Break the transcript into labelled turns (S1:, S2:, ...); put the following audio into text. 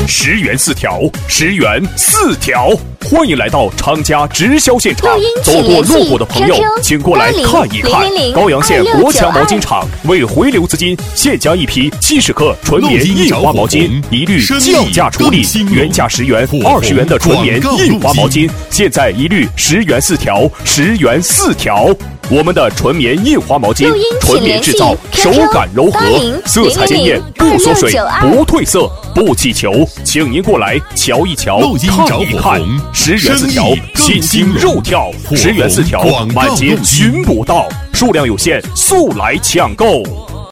S1: 10元4条，10元4条。欢迎来到厂家直销现场，走过路过的朋友，请过来看一看。高阳县国强毛巾厂为回流资金，现加一批70克纯棉印花毛巾，一律降价处理，原价10元、20元的纯棉印花毛巾，现在一律10元4条，10元4条。我们的纯棉印花毛巾，纯棉制造，手感柔和，色彩鲜艳，不缩水，不褪色，不起球，请您过来瞧一瞧，看一看。10元4条，心惊肉跳；10元4条，满街寻不到，数量有限，速来抢购。